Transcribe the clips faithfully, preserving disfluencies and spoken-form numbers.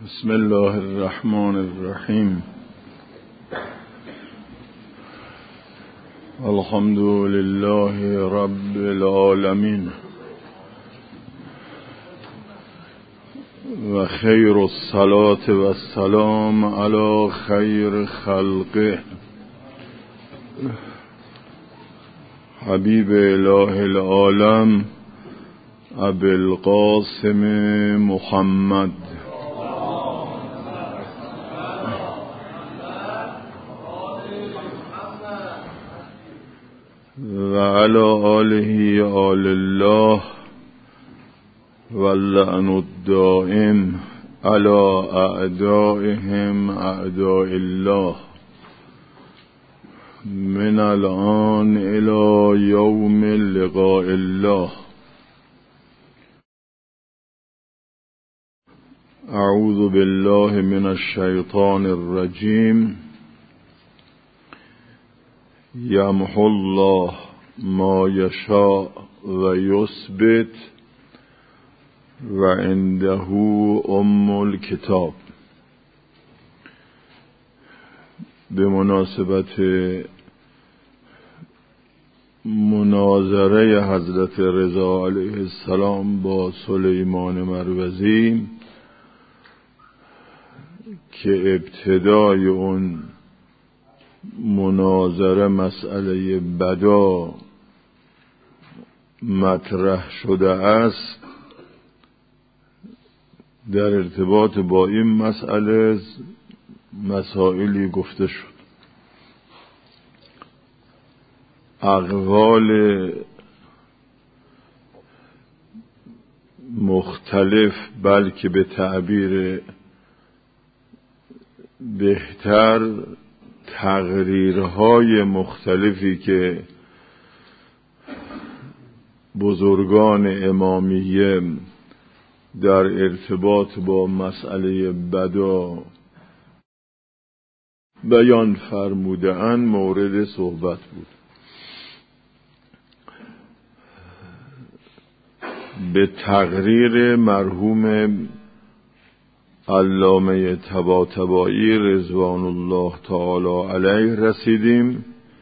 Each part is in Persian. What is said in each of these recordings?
بسم الله الرحمن الرحیم. الحمد لله رب العالمین و خیر الصلاة و السلام علی خیر خلقه حبیب اله العالم ابی القاسم محمد و علی آله آل الله واللعن الدائم علی اعدائهم اعداء الله من الآن الى یوم لقاء الله. اعوذ بالله من الشیطان الرجیم. یمحو الله ما یشاء و یثبت و عنده ام الکتاب. به مناسبت مناظره حضرت رضا علیه السلام با سلیمان مروزی که ابتدای اون مناظره مسئله بدا مطرح شده است، در ارتباط با این مسئله مسائلی گفته شد. اقوال مختلف، بلکه به تعبیر بهتر تقریرهای مختلفی که بزرگان امامیه در ارتباط با مسئله بدا بیان فرموده اند مورد صحبت بود. به تقریر مرحوم علامه طباطبایی رضوان الله تعالی علیه رسیدیم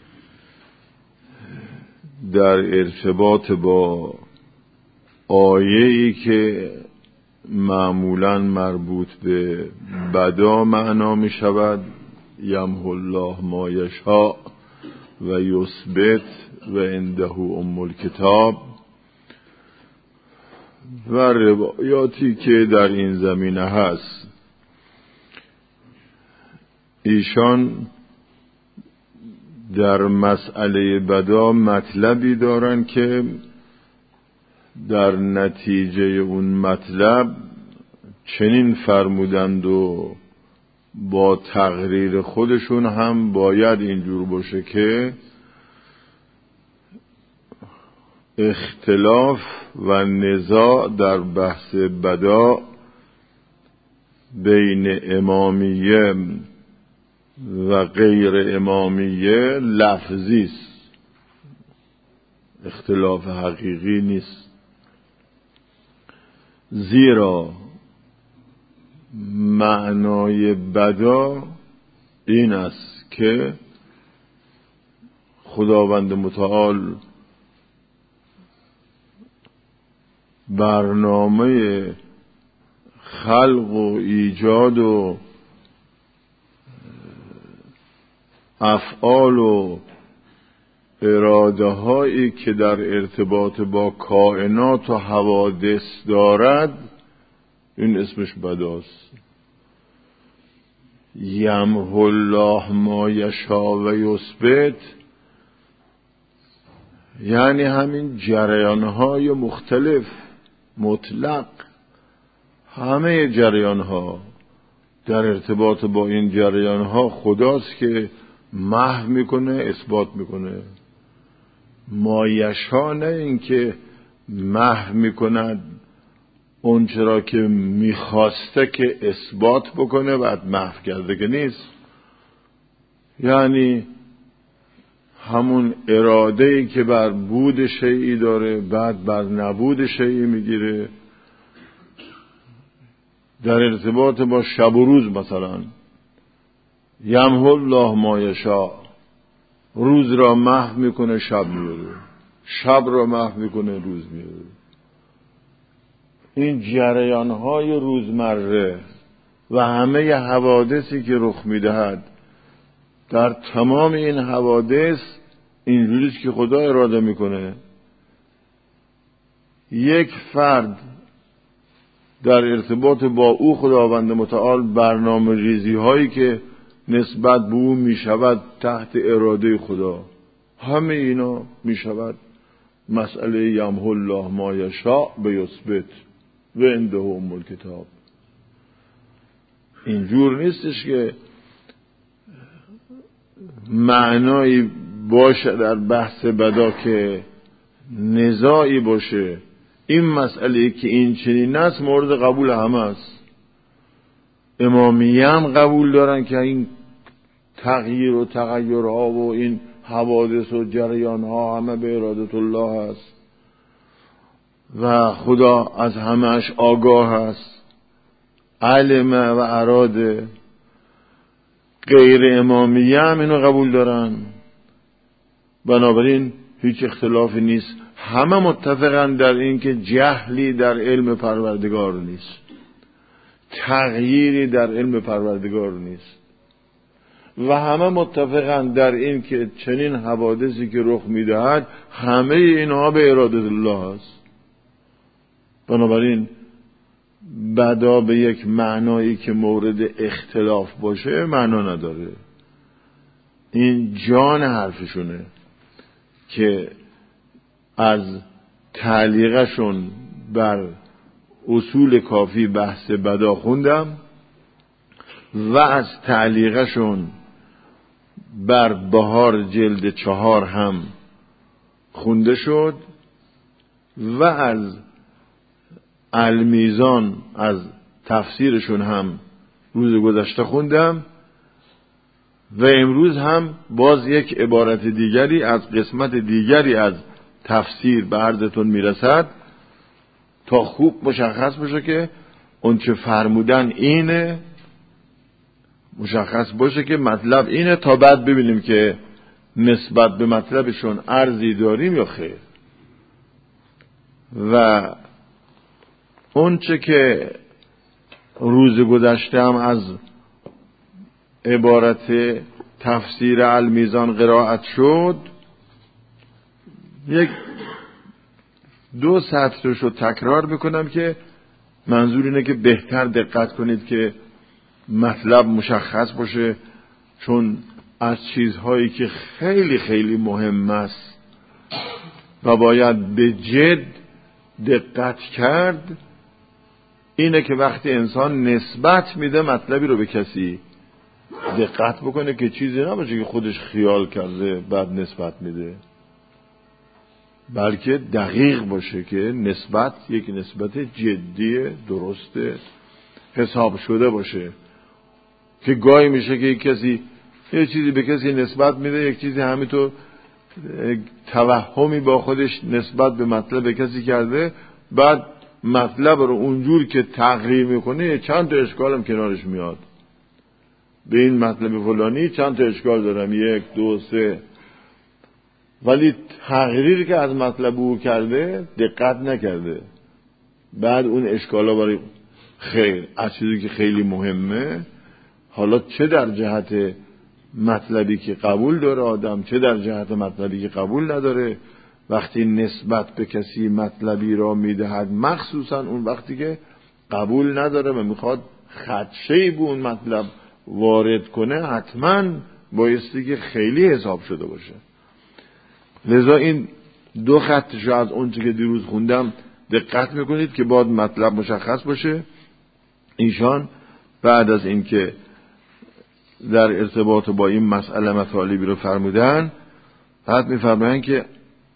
در ارتباط با آیه‌ای که معمولاً مربوط به بدا معنا می شود: یمحو الله ما یشاء و یثبت و عنده ام الکتاب، و روایاتی که در این زمینه هست. ایشان در مسئله بدا مطلبی دارن که در نتیجه اون مطلب چنین فرمودند و با تقریر خودشون هم باید اینجور باشه که اختلاف و نزاع در بحث بدا بین امامیه و غیر امامیه لفظی است، اختلاف حقیقی نیست. زیرا معنای بدا این است که خداوند متعال برنامه خلق و ایجاد و افعال و اراده هایی که در ارتباط با کائنات و حوادث دارد، این اسمش بداست. یمحو الله ما یشاء و یثبت یعنی همین جریان‌های مختلف مطلق، همه جریان‌ها در ارتباط با این جریان‌ها خداست که محو میکنه، اثبات میکنه. ما یشاء نه این که محو میکند اون چرا که میخواسته که اثبات بکنه بعد محو کرده که نیست، یعنی همون اراده‌ای که بر بود شیئی داره بعد بر نبود شیئی میگیره، در ارتباط با شب و روز مثلا یمحو الله ما یشاء، روز را محو میکنه شب میاره، شب را محو میکنه روز میاره. این جریانهای روزمره و همه حوادثی که رخ میدهد، در تمام این حوادث اینجوریست که خدا اراده میکنه یک فرد در ارتباط با او خداوند متعال برنامه ریزی هایی که نسبت به او میشود تحت اراده خدا، همه اینا میشود مسئله یمحو الله ما یشاء بیثبت و عنده ام الکتاب. اینجور نیستش که معنایی باشه در بحث بدا که نزاعی باشه. این مسئله که این چنین است مورد قبول همه است. امامیه هم قبول دارن که این تغییر و تغیرها و این حوادث و جریانها همه به ارادت الله است و خدا از همهش آگاه است، علمه و اراده. غیر امامیه هم اینو قبول دارن. بنابراین هیچ اختلافی نیست، همه متفقن در این که جهلی در علم پروردگار نیست، تغییری در علم پروردگار نیست و همه متفقن در این که چنین حوادثی که رخ میدهد همه اینها به اراده الله است. بنابراین بدا به یک معنایی که مورد اختلاف باشه معنا نداره. این جان حرفشونه که از تعلیقشون بر اصول کافی بحث بدا خوندم و از تعلیقشون بر بهار جلد چهار هم خونده شد و از المیزان از تفسیرشون هم روز گذشته خوندم و امروز هم باز یک عبارت دیگری از قسمت دیگری از تفسیر به عرضتون میرسد تا خوب مشخص بشه که اون چه فرمودن اینه، مشخص باشه که مطلب اینه، تا بعد ببینیم که نسبت به مطلبشون عرضی داریم یا خیر. و اون چه که روز گذشته هم از عبارت تفسیر المیزان قرائت شد، یک دو سطرش رو تکرار میکنم که منظور اینه که بهتر دقت کنید که مطلب مشخص باشه، چون از چیزهایی که خیلی خیلی مهم است و باید به جد دقت کرد اینه که وقتی انسان نسبت میده مطلبی رو به کسی، دقت بکنه که چیزی نباشه که خودش خیال کرده بعد نسبت میده، بلکه دقیق باشه که نسبت یک نسبت جدی درست حساب شده باشه. که گاهی میشه که یک کسی یک چیزی به کسی نسبت میده، یک چیزی همینطور توهمی با خودش نسبت به مطلب کسی کرده، بعد مطلب رو اونجور که تقریر میکنه چند تا اشکال هم کنارش میاد. به این مطلب فلانی چند تا اشکال دارم، یک دو سه، ولی تقریری که از مطلب او کرده دقت نکرده، بعد اون اشکالا برای خیر از چیزی که خیلی مهمه، حالا چه در جهت مطلبی که قبول داره آدم، چه در جهت مطلبی که قبول نداره، وقتی نسبت به کسی مطلبی را میدهد، مخصوصا اون وقتی که قبول نداره و میخواد خدشه‌ای به اون مطلب وارد کنه، حتما بایستی که خیلی حساب شده باشه. لذا این دو خطش از اون چه که دیروز خوندم دقت میکنید که باید مطلب مشخص باشه. ایشان بعد از اینکه در ارتباط با این مسئله مطالبی رو فرمودن، بعد میفرمایند که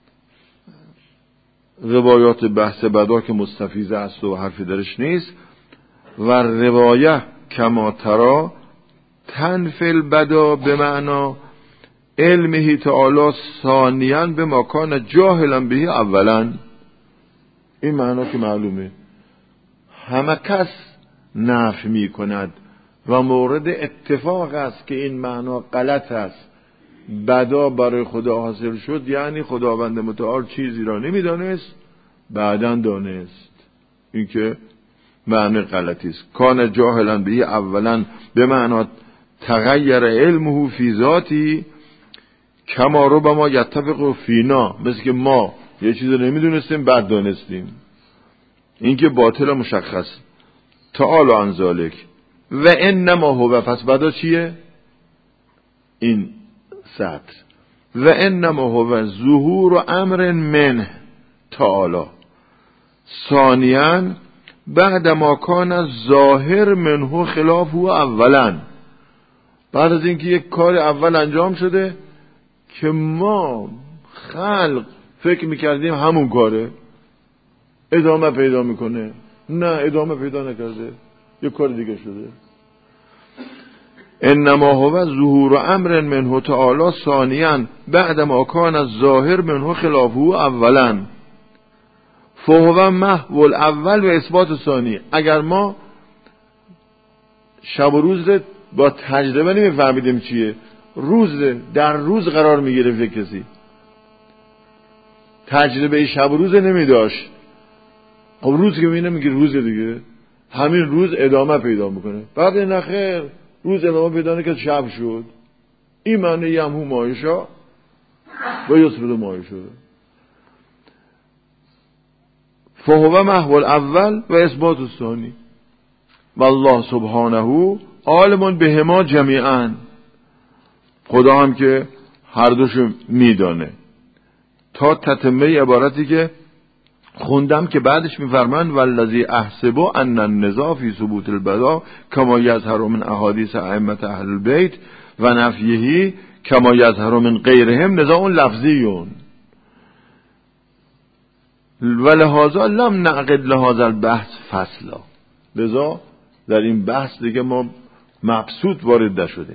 روایات بحث بدا که مستفیضه است و حرفی درش نیست، و روایه کما ترا تنفل بدا به معنا علمه تعالی ثانیاً به مکان جاهلا بهی اولا. این معنا که معلومه، همه کس نفی می کند و مورد اتفاق است که این معنا غلط است. بدا برای خدا حاصل شد یعنی خداوند متعال چیزی را نمیدانست بعداً دانست. این که معنی غلطی است. کان جاهلا به اولا به معنا تغییر علمه فی ذاتی کما ربما یتفق فینا، مثل که ما یه چیز رو نمیدونستیم بعد دانستیم. این که باطل مشخص. تعالی عن ذلک و انما هو، پس بعدا چیه؟ این سطر و انما هو ظهور امر منه تعالی. ثانیاً بعد ما کان ظاهر منه خلاف هو اولا، بعد از اینکه یک کار اول انجام شده که ما خلق فکر میکردیم همون کاره، ادامه پیدا میکنه. نه، ادامه پیدا نکرده، یک کار دیگه شده. انما هو ظهور امر منه تعالی ثانیاً بعد ما کان الظاهر منه خلافه اولا فهو محو الاول و اثبات ثانی. اگر ما شب و روز رو با تجربه نمیفهمیدیم چیه، روز در روز قرار میگرفت، کسی تجربه شب و روز نمیداشت، خب روز که میبینه میگه روز دیگه، همین روز ادامه پیدا میکنه. بعد نخیر روز ادامه پیدا نکرد شب شد. این معنی یمهو مایشا و یثبت ما شده. فهو محو الاول و اثبات الثانی والله سبحانه عالم بهما جمیعا. خدا هم که هر دوشو میدانه. تا تتمه عبارتی که خوندم که بعدش میفرمان والذی احسب ان النزاع فی ثبوت البدا کما یظهر من احادیث ائمه اهل البیت و نفیه کما یظهر من غیرهم نزاع لفظی ولهذا لم نعقد لهذا البحث فصلا. لذا در این بحث دیگه ما مبسوط وارد نشدیم.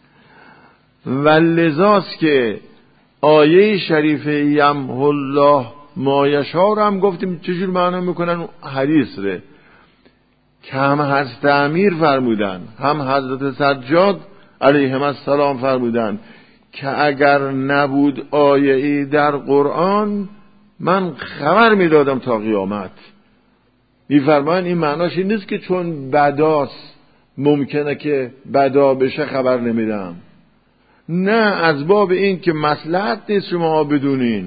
و لذاست که آیه شریفه یمحو الله ما یشاء رو هم گفتیم چجور معنا میکنن حدیث ره که هم حضرت امیر فرمودن هم حضرت سجاد علیهم السلام فرمودن که اگر نبود آیه ای در قرآن من خبر میدادم تا قیامت. میفرمان این معناش این نیست که چون بداست ممکنه که بدا بشه خبر نمیدم. نه، از باب این که مصلحت نیست شما بدونین،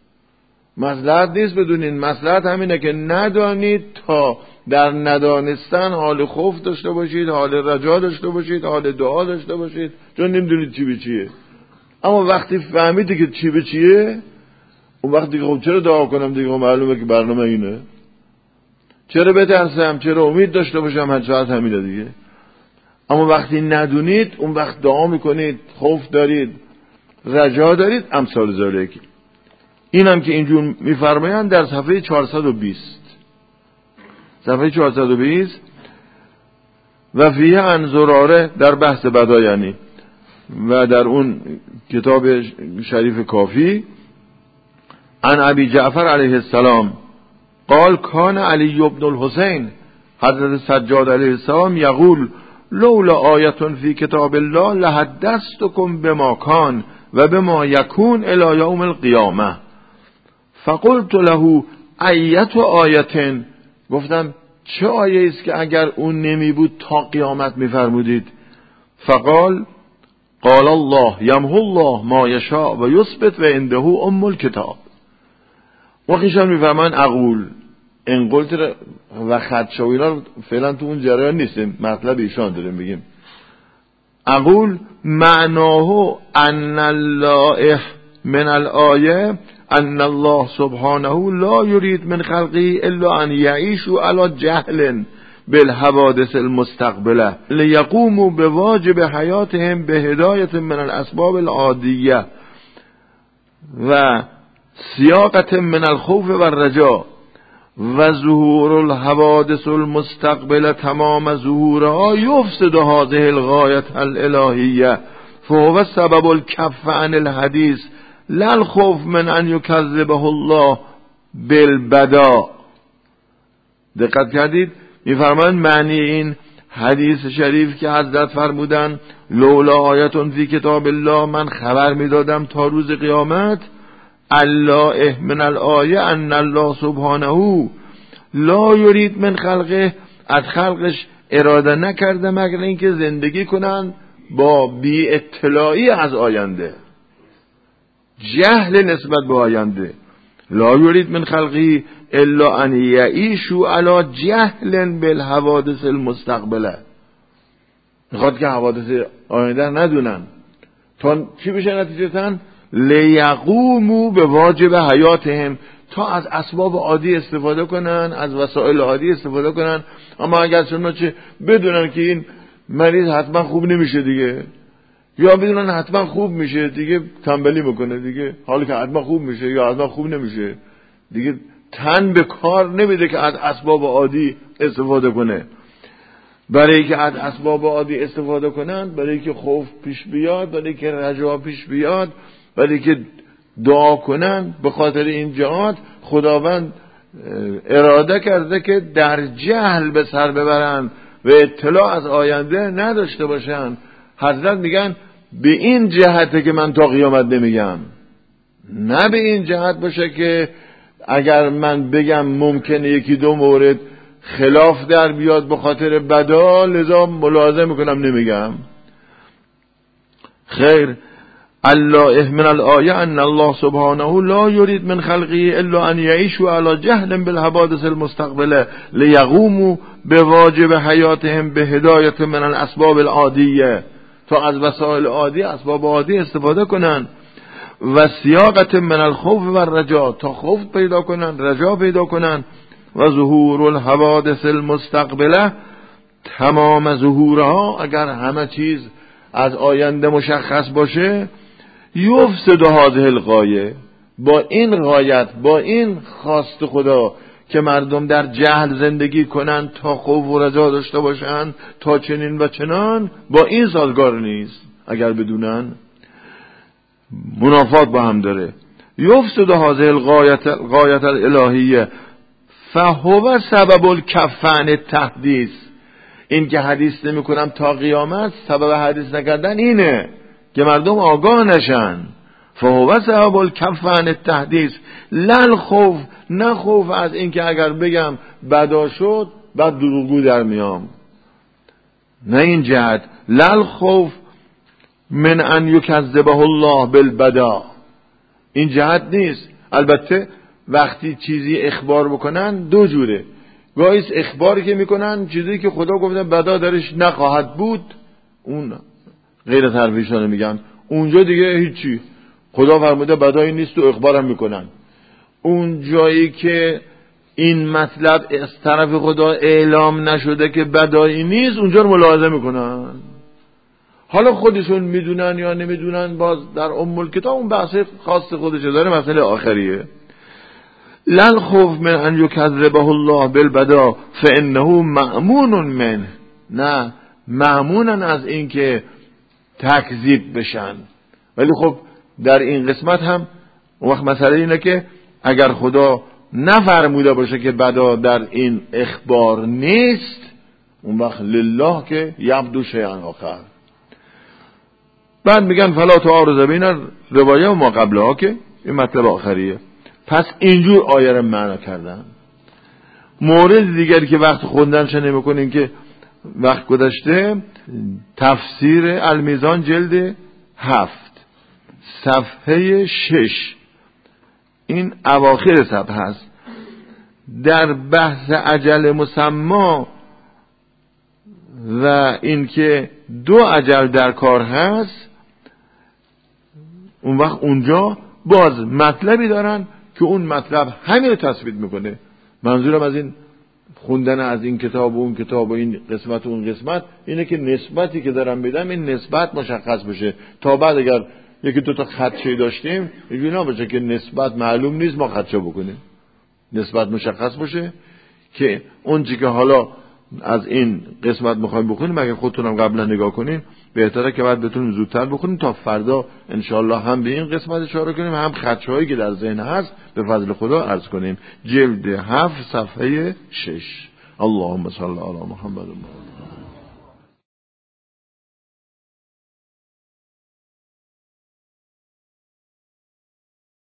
مصلحت نیست بدونین، مصلحت همینه که ندانید تا در ندانستن حال خوف داشته باشید، حال رجا داشته باشید، حال دعا داشته باشید، چون نمیدونید چی به چیه. اما وقتی فهمیدی که چی به چیه، اون وقتی که خب چرا دعا کنم دیگه، معلومه که برنامه اینه. چرا بترسم، چرا امید داشته باشم، هر ساعت همینه دیگه. اما وقتی ندونید اون وقت دعا میکنید، خوف دارید، رجا دارید، امثال ذالک. اینم که اینجور میفرمایند در صفحه چهارصد و بیست صفحه چهارصد و بیست و فیه عن زراره در بحث بدا یعنی، و در اون کتاب شریف کافی عن ابی جعفر علیه السلام قال کان علی ابن الحسین حضرت سجاد علیه السلام یقول لولا آیتون فی کتاب الله لحدثتکم بما کان و بما یکون الی یوم القیامه فقلت له ایت آیتن، گفتم چه آیه است که اگر اون نمی بود تا قیامت میفرمودید؟ فقال قال الله یمحو الله ما یشاء و یثبت و عنده ام الکتاب. وقیشان میفرمان اقول این قلت و خدشه و اینا فعلا تو اون جریان نیستیم، مطلب ایشان داریم بگیم. اقول معناه ان الله من الآیه ان الله سبحانه لا يريد من خلقه الا ان يعيشوا على جهل بالحوادث المستقبله ليقوموا بواجب حياتهم بهداية من الاسباب العادية و سیاقة من الخوف والرجاء و ظهور الحوادث المستقبله تمام ظهورها يفسد هذه الغاية الالهية فهو سبب الكف عن الحديث لا الخوف من ان یکذبه الله بالبدا. دقت کردید؟ میفرمایند معنی این حدیث شریف که حضرت فرمودن لولا آیتون فی کتاب الله، من خبر میدادم تا روز قیامت، الله من الآیه ان الله سبحانه لا یرید من خلقه، از خلقش اراده نکرده مگر اینکه زندگی کنن با بی اطلاعی از آینده، جهل نسبت به آینده. لا یرید من خلقه الا ان یعیشوا علی جهل بالحوادث المستقبله، میخواد که حوادث آینده ندونن تا چی بشه نتیجتاً لیقوموا به واجب حیاتهم، تا از اسباب عادی استفاده کنن، از وسایل عادی استفاده کنن. اما اگر چنانچه بدونن که این مریض حتما خوب نمیشه دیگه، یا بدونن حتما خوب میشه دیگه تنبلی میکنه دیگه، حالا که حتما خوب میشه یا حتما خوب نمیشه دیگه تن به کار نمیده که از اسباب عادی استفاده کنه. برای که از اسباب عادی استفاده کنن، برای که خوف پیش بیاد، برای که رجا پیش بیاد، برای که دعا کنن، به خاطر این جهات خداوند اراده کرده که در جهل به سر ببرن و اطلاع از آینده نداشته باشن. حضرت میگن به این جهته که من تا قیامت نمیگم، نه به این جهت باشه که اگر من بگم ممکنه یکی دو مورد خلاف در بیاد به خاطر بدا لذا ملاحظه میکنم نمیگم. خیر، الله من الآیه ان الله سبحانه لا یرید من خلقه الا ان یعیشوا علی جهل بالحوادث المستقبله لیقوموا بواجب حیاتهم بهدایت من الاسباب العادیه، تا از وسایل عادی، اسباب عادی استفاده کنن. و سیاقت من الخوف و الرجا، تا خوف پیدا کنن، رجا پیدا کنن. و ظهور الحوادث المستقبله، تمام ظهورها اگر همه چیز از آینده مشخص باشه، یفسد هذه الغایه، با این غایت، با این خواست خدا که مردم در جهل زندگی کنن تا خوف و رجا داشته باشن تا چنین و چنان، با این سازگار نیست. اگر بدونن منافات با هم داره. یفسد هذه الغایه الغایه الالهیه فهو سبب الکف عن التحدیث، این که حدیث نمی کنم تا قیامت، سبب حدیث نکردن اینه که مردم آگاه نشن. فهو سبب الکف عن التحدیث لل خوف، نه خوف از این که اگر بگم بدا شد بعد دروغگو در میام، نه این جهت. لل خوف من ان یکذبه الله بالبدا، این جهت نیست. البته وقتی چیزی اخبار بکنن دو جوره، گاهی اخباری که میکنن چیزی که خدا گفته بدا درش نخواهد بود، اون غیر حرفیشانه میگن، اونجا دیگه هیچی، خدا فرموده بدایی نیست و اخبارم میکنن. اون جایی که این مطلب از طرف خدا اعلام نشده که بدایی نیست، اونجا رو ملاحظه میکنن. حالا خودشون میدونن یا نمیدونن، باز در ام الکتاب اون بحث خاص خودشه داره، مسئله آخریه. لن خوف من ان یکذبه الله بالبدا فانه مأمون منه، نه مأمونن از این که تکذیب بشن. ولی خب در این قسمت هم اون وقت مسئله اینه که اگر خدا نفرموده باشه که بدا در این اخبار نیست، اون وقت لله که یبدو شیئا آخر. بعد میگن فلا تعارض بین روایه و ما قبلها، که این مطلب آخریه. پس اینجور آیه رو معنا کردن. مورد دیگری که وقت خوندنش نمی‌کنین که وقت گذشته، تفسیر المیزان جلد هفت صفحه شش، این اواخر صفحه هست. در بحث اجل مسما و اینکه دو اجل در کار هست، اون وقت اونجا باز مطلبی دارن که اون مطلب همین رو تثبیت میکنه. منظورم از این خوندن از این کتاب و اون کتاب و این قسمت و اون قسمت اینه که نسبتی که دارم بدم این نسبت مشخص بشه، تا بعد اگر یکی دو تا خدشه داشتیم اینجوری نباشه که نسبت معلوم نیست ما خدشه بکنیم. نسبت مشخص باشه که اون چیزی که حالا از این قسمت میخوایم بکنیم، اگه خودتونم قبلا نگاه کنین بهتره که بعد بتونیم زودتر بکنیم تا فردا انشالله هم به این قسمت اشاره کنیم، هم خدشه‌هایی که در ذهن هست به فضل خدا عرض کنیم. جلد هفت صفحه شش. اللهم صل علی محمد.